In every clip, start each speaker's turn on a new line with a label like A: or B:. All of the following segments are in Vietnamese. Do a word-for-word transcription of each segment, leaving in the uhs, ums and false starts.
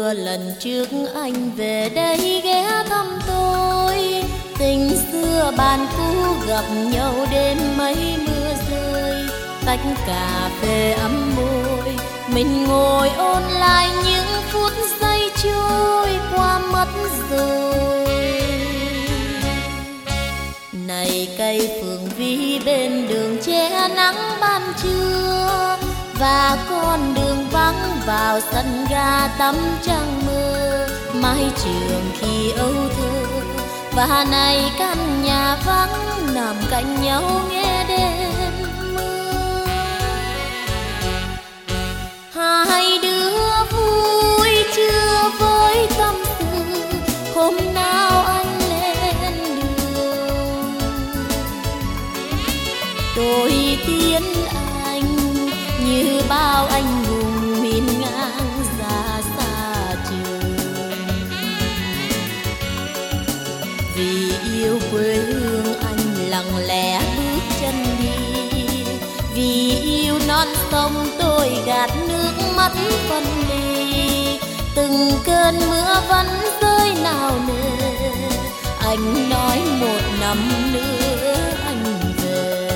A: mưa lần trước anh về đây ghé thăm tôi, tình xưa bàn cũ gặp nhau đêm mấy mưa rơi, tách cà phê ấm môi, mình ngồi ôn lại những phút giây trôi qua mất rồi. Này cây phượng vĩ bên đường che nắng ban trưa, và con đường vắng vào sân ga tắm trăng mơ, mái trường khi âu thơ, và này căn nhà vắng nằm cạnh nhau nghe đêm mưa. Hai đứa vui chưa với tâm sự, hôm nào anh lên đường tôi tiến anh như bao anh hùng miền ngang ra xa trường. Vì yêu quê hương anh lặng lẽ bước chân đi, vì yêu non sông tôi gạt nước mắt phân ly. Từng cơn mưa vẫn rơi nào nề, anh nói một năm nữa anh về.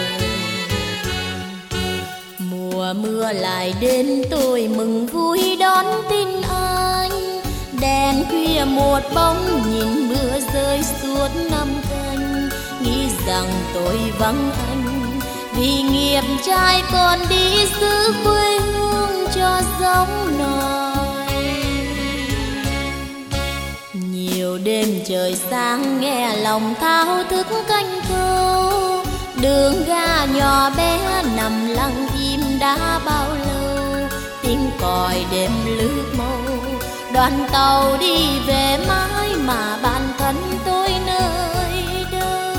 A: Mùa mưa lại đến tôi mừng vui đón tin anh, đèn khuya một bóng nhìn mưa rơi suốt năm canh, nghĩ rằng tôi vắng anh vì nghiệp trai còn đi giữ quê hương cho giống nòi. Nhiều đêm trời sáng nghe lòng thao thức canh câu, đường ga nhỏ bé nằm lặng im đã bao lâu, tiếng còi đêm lướt màu, đoàn tàu đi về mãi mà bản thân tôi nơi đâu.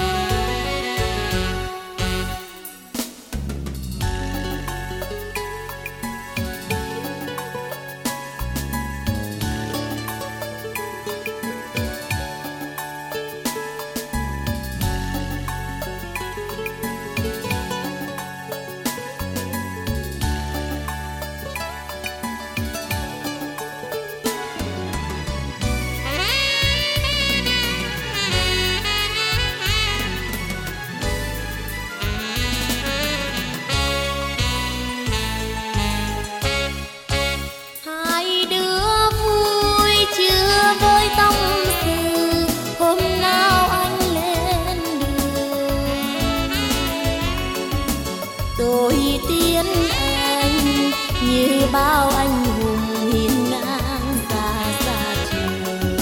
A: Tôi tiến anh như bao anh hùng hiên ngang ra xa trường.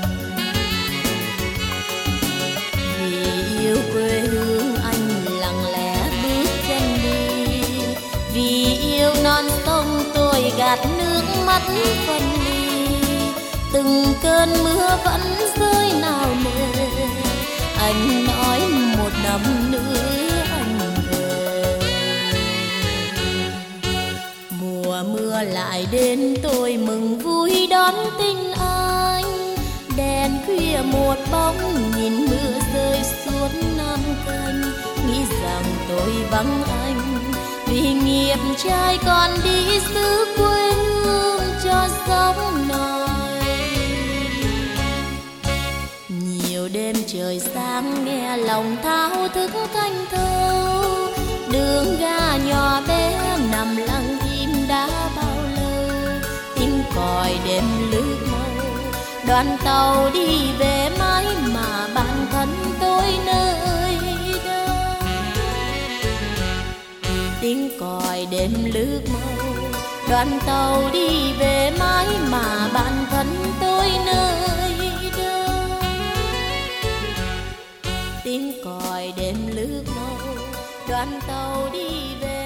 A: Vì yêu quê hương anh lặng lẽ bước chân đi, vì yêu non sông tôi gạt nước mắt phân ly. Từng cơn mưa vẫn rơi nào nề, anh nói một năm nữa anh về. Mùa mưa lại đến tôi mừng vui đón tin anh, đèn khuya một bóng nhìn mưa rơi suốt năm canh, nghĩ rằng tôi vắng anh vì nghiệp trai còn đi giữ quê hương cho giống nòi. Nhiều đêm trời sáng nghe lòng thao thức canh thâu, đường ga nhỏ bé nằm lặng im đã bao lâu, tiếng còi đêm lướt màu, đoàn tàu đi về mãi mà bản thân tôi nơi đâu. Tiếng còi đêm lướt màu, đoàn tàu đi về mãi mà bản thân tôi nơi đâu. Tiếng còi đêm lướt màu, đoàn tàu đi về